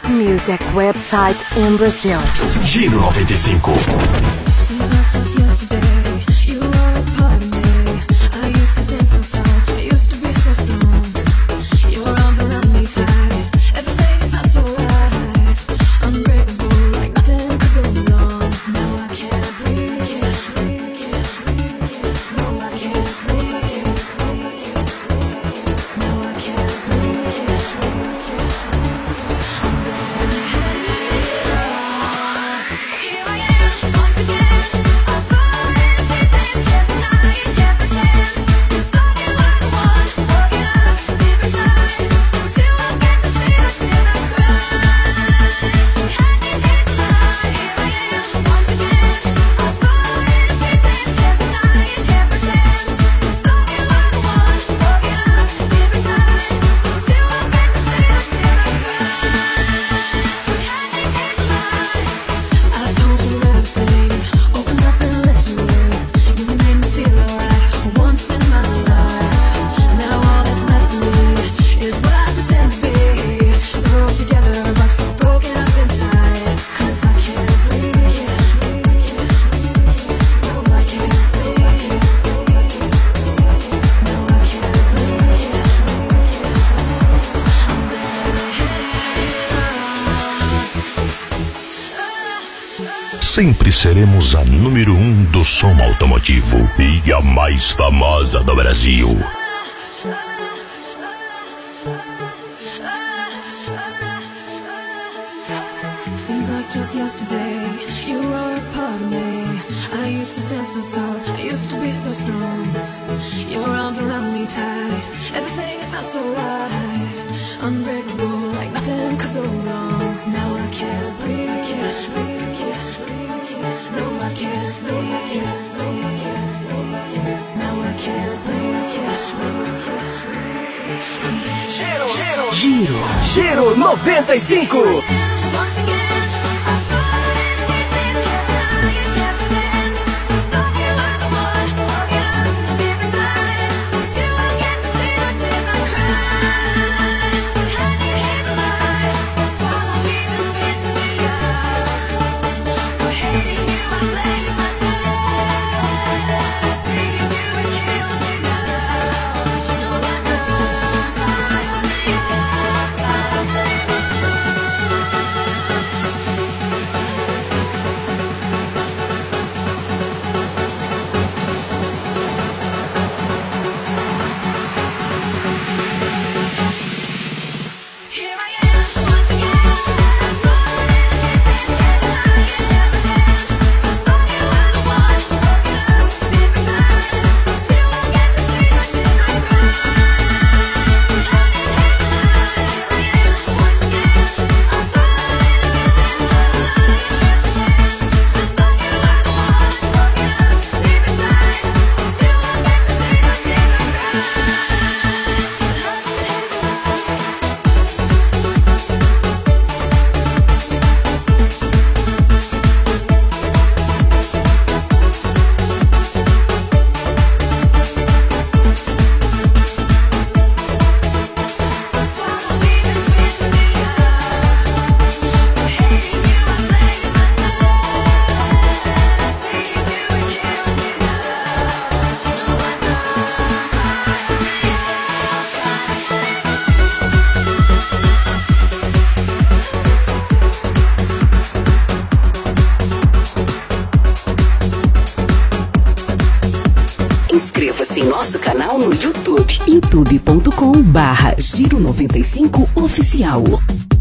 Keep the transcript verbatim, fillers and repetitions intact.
music website in Brazil. Giro noventa e cinco. Sempre seremos a número um do som automotivo e a mais famosa do Brasil. Seems like just yesterday you were a part of me. I used to stand so tall, I used to be so strong. Your arms around me tight, everything it felt so right. Unbreakable, like nothing could go wrong. Now I can't breathe, I can't breathe. No, I can't sleep. Now I can't breathe. Giro, giro, giro, giro noventa e cinco. Inscreva-se em nosso canal no YouTube, youtube ponto com barra Giro noventa e cinco Oficial.